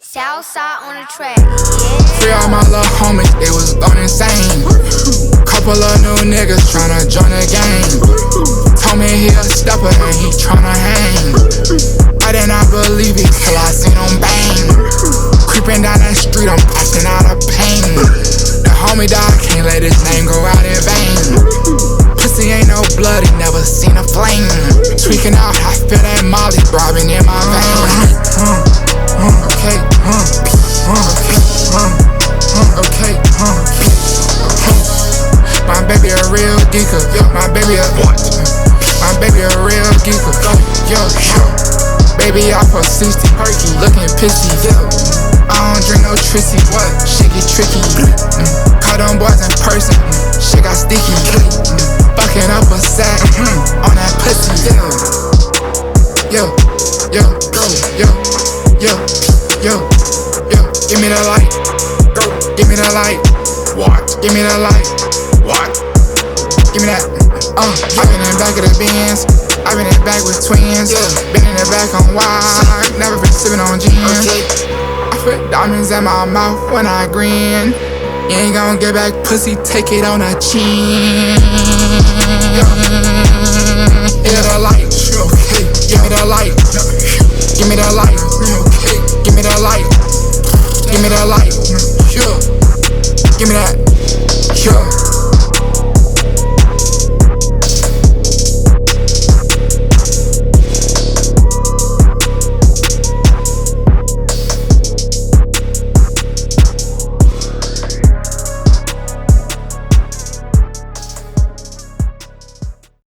Southside on the track, yeah. Free all my little homies, they was going insane. Couple of new niggas tryna join the game. Told me he a stepper and he tryna hang. I did not believe it till I seen him bang. Creeping down that street, I'm acting out of pain. The homie dog can't let his name go out in vain. Pussy ain't no blood, he never seen a flame. Tweaking out, I feel that Molly throbbing in my vein. Okay, okay, my baby a real geeker, my baby a what? My baby a real geeker, yo, baby off for 60, looking pissy, I don't drink no trissy, what? Shit get tricky, caught them boys in person, shit got sticky, fucking up a sack, on that pussy, yo, give me the light, give me the light, what? Give me the light, what? Give me that, I've been in the back of the Benz, I've been in the back with twins, been in the back on wide, never been sipping on gin. I put diamonds in my mouth when I grin. You ain't gon' get back pussy, take it on a chin. Yeah, the light.